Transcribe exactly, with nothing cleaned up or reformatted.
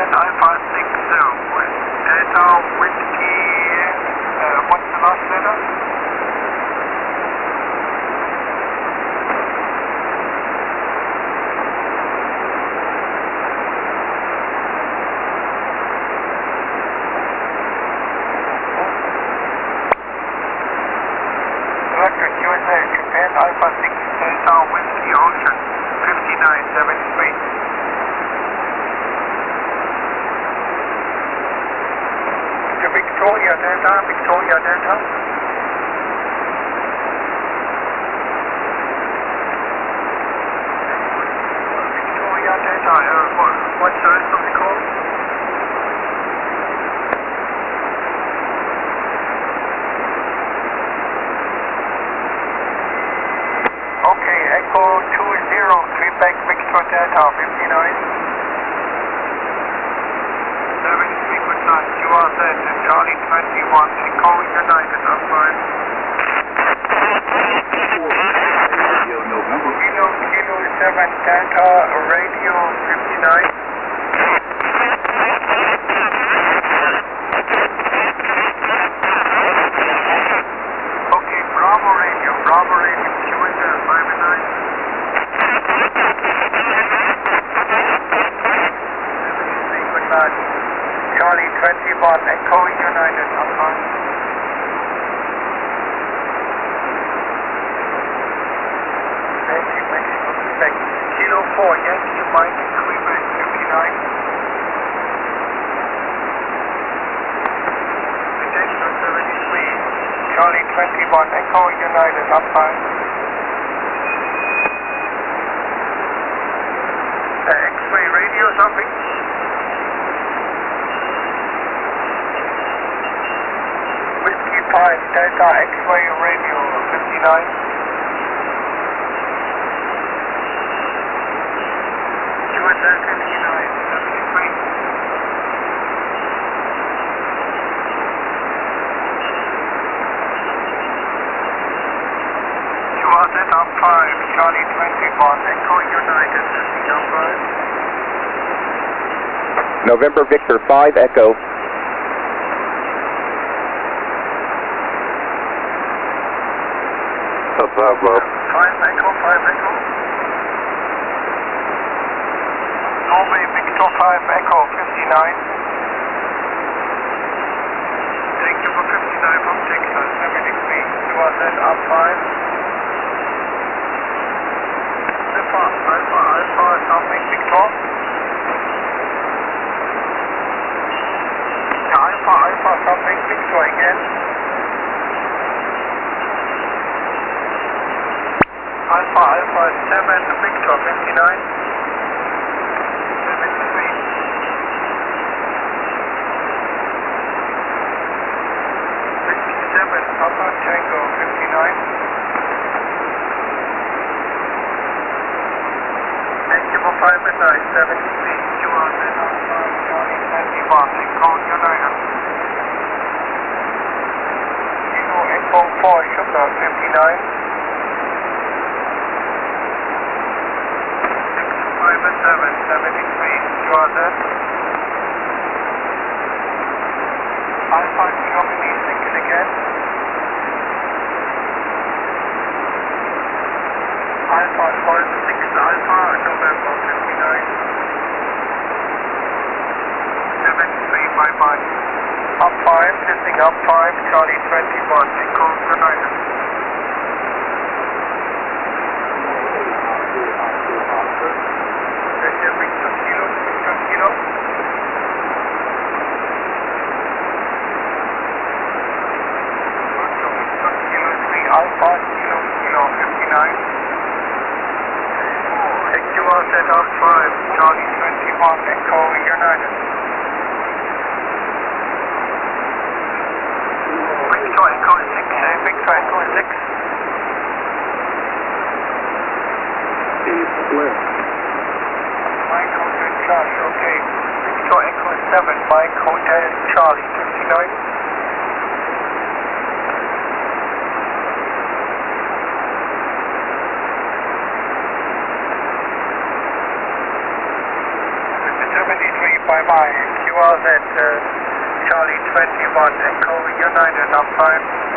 Japan Alpha six zero. Delta Whiskey, uh, what's the last letter? Director U S A, Japan Alpha six Delta Whiskey Ocean, fifty-nine seventy-three. Victoria Delta, Victoria Delta. Victoria Delta, uh, what, what's the rest of the call? Okay, Echo two zero, three back Victor Delta, fifty-nine. seven three, good night, you are set, and Charlie twenty-one, Echo United, up fine. Kilo, Kilo seven, Delta, Radio fifty-nine. Okay, Bravo Radio, Bravo Radio, Q S L five and nine. seventy-three, good night. Charlie twenty-one, Echo United, up fine. Yankee Mexico, Quebec. Kilo four, Yankee Mike, Quebec, fifty-nine. Attention seventy-three, Charlie twenty-one, Echo United, up fine. Uh, X-ray radio, something? Whiskey five, Delta X-ray radio, fifty-nine. U S L fifty-nine, seventy-three. You are set up five, Charlie twenty-one, Echo United, lifting up five. November Victor five Echo. Above, uh, five Echo, five Echo. Norway Victor five Echo, fifty-nine. Thank you for fifty-nine from Texas, seventy-three. You are set up five. Alpha, Alpha, Alpha, something Victor. Alpha, Alpha, something Victor again. Alpha, Alpha, seven Victor, fifty-nine. seventy-three. fifty-seven, Papa Tango, fifty-nine. Thank you for five and nine, seventy-three. You are set up five, Charlie twenty-one, Echo United. Kilo Echo four, Sugar, fifty-nine. five and seven, seventy-three, you are set. Alpha Germany, single again. Alpha Golf six Alpha, November fifty-nine. seventy-three, bye bye. Up five, lifting up five, Charlie twenty-one, Echo United. Victor Kilo, Victor Kilo. Victor Kilo three Alpha, Kilo Kilo fifty-nine. X U R set up five, Charlie twenty-one, Echo United. Victor Echo six, uh, Victor Echo six. Mike Hotel Charlie, okay. Victor Echo seven, Mike Hotel Charlie, fifty-nine. seventy-three, Bye-bye. Q R Z, uh, Charlie twenty-one, Echo United, uptime.